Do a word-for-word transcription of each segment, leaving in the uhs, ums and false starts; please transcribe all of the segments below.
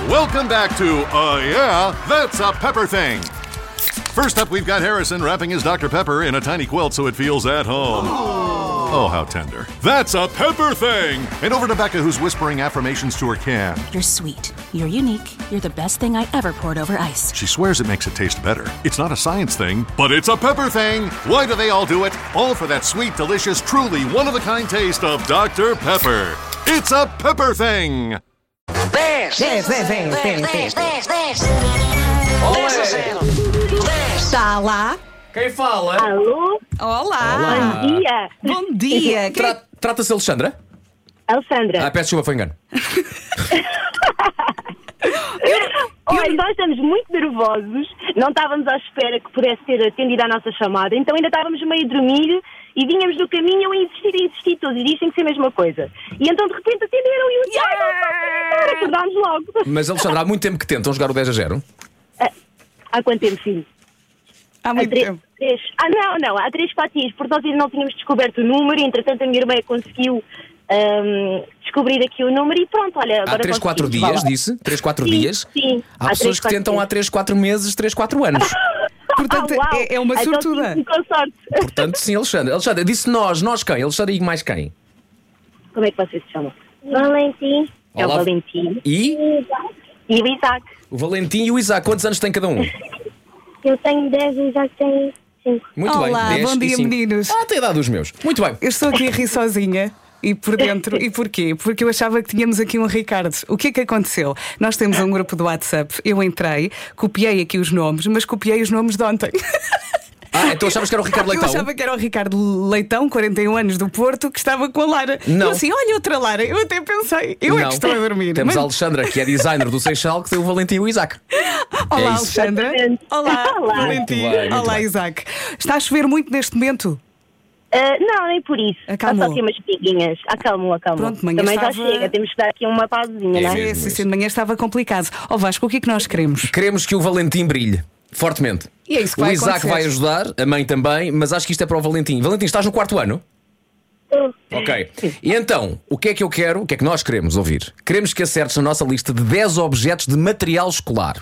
Welcome back to Uh Yeah, That's a Pepper Thing. First up, we've got Harrison wrapping his Doctor Pepper in a tiny quilt so it feels at home. Oh, how tender. That's a Pepper Thing! And over to Becca, who's whispering affirmations to her can. You're sweet. You're unique. You're the best thing I ever poured over ice. She swears it makes it taste better. It's not a science thing, but it's a Pepper Thing! Why do they all do it? All for that sweet, delicious, truly one-of-a-kind taste of Doctor Pepper. It's a Pepper Thing! dez, dez, dez, dez, dez, dez, dez. Está lá. Quem fala? Alô? Olá. Bom dia. Bom dia. Quem- Tra- Trata-se de Alexandra? Alexandra. Ah, peço desculpa, foi engano. Olha, nós estamos muito nervosos. Não estávamos à espera que pudesse ter atendido à nossa chamada. Então ainda estávamos meio a dormir e vinhamos do caminho a insistir e insistir. Todos e dizem que é a mesma coisa. E então de repente atenderam e eu disse, ai, não posso acreditar, acordámos logo. Mas Alexandra, há muito tempo que tentam jogar o dez a zero. Há quanto tempo, filho? Há Há muito três, tempo. três. Ah, não, não, há três, quatro dias, porque nós ainda não tínhamos descoberto o número e entretanto a minha irmã conseguiu ahm, descobrir aqui o número e pronto, olha, agora Há três, quatro conseguimos. dias, Vá lá. disse? três, quatro Sim, dias? sim. Há Há pessoas três, que quatro tentam há dias. três, quatro meses, três, quatro anos. Portanto, Ah, uau. é, é uma Então, sortuda. sim, com sorte. Portanto, sim, Alexandra. Alexandra, disse nós, nós quem? Alexandra e mais quem? Como é que vocês se chamam? Valentim. É o Olá. Valentim. E E o Isaac. o Valentim e o Isaac. Quantos anos tem cada um? Eu tenho dez e o Isaac tem cinco. Muito Olá, bem. dez bom e dia, cinco. meninos. Ah, tem a idade dos meus. Muito bem. Eu estou aqui a rir sozinha. E por dentro, e porquê? Porque eu achava que tínhamos aqui um Ricardo. O que é que aconteceu? Nós temos um grupo do WhatsApp, eu entrei, copiei aqui os nomes, mas copiei os nomes de ontem. Ah, então achavas que era o Ricardo Eu Leitão? achava que era o Ricardo Leitão, quarenta e um anos, do Porto, que estava com a Lara. Não. Eu assim, olha outra Lara. Eu até pensei, eu é Não. que estou a dormir. Temos Mas- a Alexandra, que é designer do Seixal, que tem o Valentim e o Isaac. Olá, É isso. Alexandra. Olá, Olá. Valentim. Muito bem, muito Olá, bem. Isaac. Está a chover muito neste momento? Ah, não, nem por isso. Acalmou. Há só aqui umas piguinhas. Acalmou, acalmou. Pronto, manhã Também já estava- chega. Temos que dar aqui uma pausinha, É não é? mesmo. Esse, esse de manhã estava complicado. Ó Vasco, o que é que nós queremos? Queremos que o Valentim brilhe. Fortemente. E é isso que O vai Isaac acontecer. vai ajudar, a mãe também, mas acho que isto é para o Valentim. Valentim, estás no quarto ano? Ok. E então, o que é que eu quero, o que é que nós queremos ouvir? Queremos que acertes na nossa lista de dez objetos de material escolar.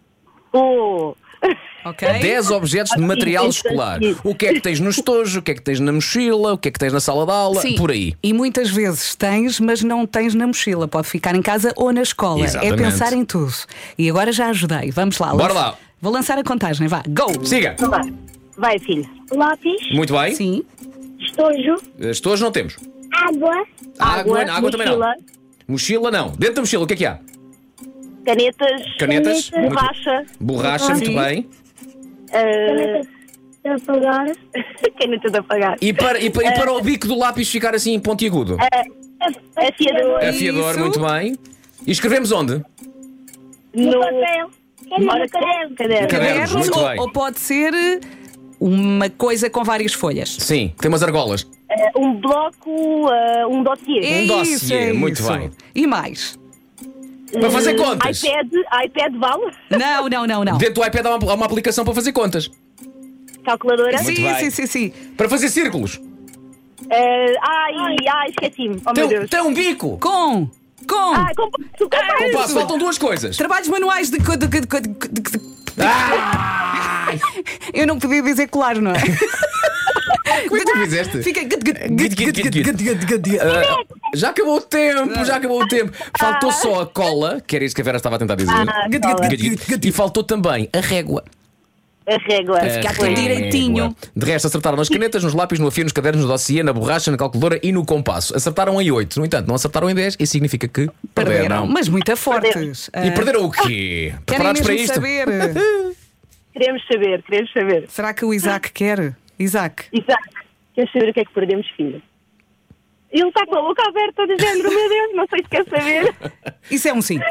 Oh. Ok? dez objetos de material Isso, escolar. isso. O que é que tens no estojo, o que é que tens na mochila, o que é que tens na sala de aula, Sim. por aí. E muitas vezes tens, mas não tens na mochila. Pode ficar em casa ou na escola. Exatamente. É pensar em tudo. E agora já ajudei. Vamos lá. Bora lança- lá. Vou lançar a contagem. Vá, go! Siga. Vai. Vai, filho. Lápis, Muito bem. Sim. estojo, Estojo não temos. água, Água, água também não. mochila, Mochila não. Dentro da mochila, o que é que há? canetas, Canetas. Muito- borracha, Borracha, muito Sim. bem. ah, de apagar, caneta de apagar, E para, e, para, e para o bico do lápis ficar assim pontiagudo? afiador, Afiador, Isso. muito bem. E escrevemos onde? no papel, Ora, caderno, caderno. Cadernos, muito ou, bem. ou pode ser uma coisa com várias folhas. Sim, tem umas argolas. Ah, um bloco, ah, um dossiê. É Um isso, dossiê, é muito isso. bem. E mais? Para fazer contas. iPad, iPad vale, Não, não, não, não. Dentro do iPad há uma, há uma aplicação para fazer contas. calculadora. Muito Sim, bem. sim, sim, sim. Para fazer círculos. Ah, ai, ai, esqueci-me. Oh, Tem, meu Deus. tem um bico. Com, com Ai, compasso, compasso. Compasso, faltam duas coisas. trabalhos manuais de. co- de, de, de, de- de- Ah! Eu não podia dizer claro, não é? Como é que tu fizeste? Fica. Ah, já acabou o tempo, já acabou o tempo. Faltou só a cola, que era isso que a Vera estava a tentar dizer. Ah, cola. E faltou também a régua. A régua. Para ficar A tudo régua. direitinho. De resto, acertaram nas canetas, nos lápis, no afio, nos cadernos, no dossiê, na borracha, na calculadora e no compasso. Acertaram em oito. No entanto, não acertaram em dez. Isso significa que Perderam, perderam. mas muito fortes. E Ah, perderam o quê? Querem Preparados mesmo para isto? saber? Queremos saber, queremos saber. Será que o Isaac quer? Isaac. Isaac, queres saber o que é que perdemos, filho? Ele está com a boca aberta de género, meu Deus, não sei se quer saber. Isso é um sim.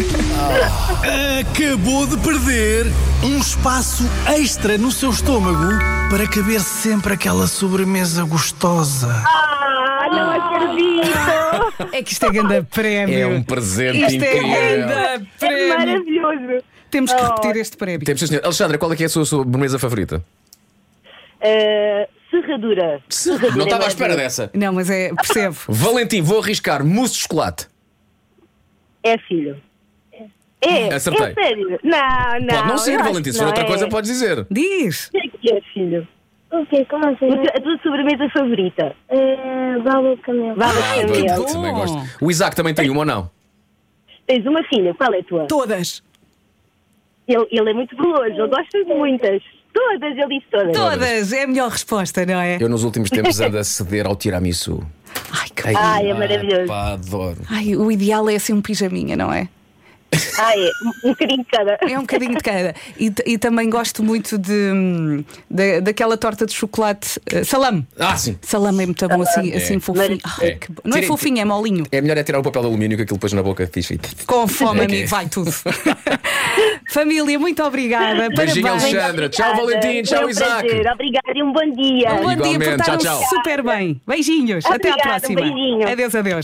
Acabou de perder um espaço extra no seu estômago para caber sempre aquela sobremesa gostosa. Ah, não acredito! É que isto é grande prémio. É um presente Isto é incrível. grande É prémio. maravilhoso. Temos que Oh. repetir este prémio. Temos, sim, senhor. Alexandra, qual é que é a sua sobremesa favorita? Uh, serradura. Serradura Não estava à é espera maravilhoso. dessa. Não, mas é, percebo. Valentim, vou arriscar mousse de chocolate. É, filho. É, Acertei. é sério? Não, não. Pode não ser, eu acho Valentim. que Se for não outra é. coisa, podes dizer. Diz. O que é que é, filho? O quê? Como assim? O teu- A tua sobremesa favorita? É, bala camelo. Bala Ah, de pronto, camelo. também gosto. O Isaac também tem uma ou não? Tens uma filha, qual é a tua? Todas. Ele, ele é muito veloso, ele gosta de muitas. Todas, ele disse todas. Todas. É a melhor resposta, não é? Eu nos últimos tempos ando a ceder ao tiramisu. Ai, que... Ai, é maravilhoso. Pá, adoro. Ai, o ideal é assim um pijaminha, não é? Ah, é, um, um bocadinho de cada. É um bocadinho de cada. E, t- e também gosto muito de, hum, da- daquela torta de chocolate eh, salame. Ah, sim. Salame é muito bom, assim, É. assim fofinho. Ai, É. que bom. Não é Tirem- fofinho, é molinho. É melhor é tirar o papel de alumínio que aquilo depois na boca fixe. e- Com fome, É que é. amigo, vai tudo. Família, muito obrigada. Beijinho, Parabéns. Alexandra. Tchau, Obrigada. Valentim. Tchau, Foi um Isaac. prazer. Obrigada e um bom dia. Um bom dia, Igualmente. portaram Tchau, tchau. super bem. Beijinhos. Até à Obrigada, um próxima. beijinho. Adeus, adeus.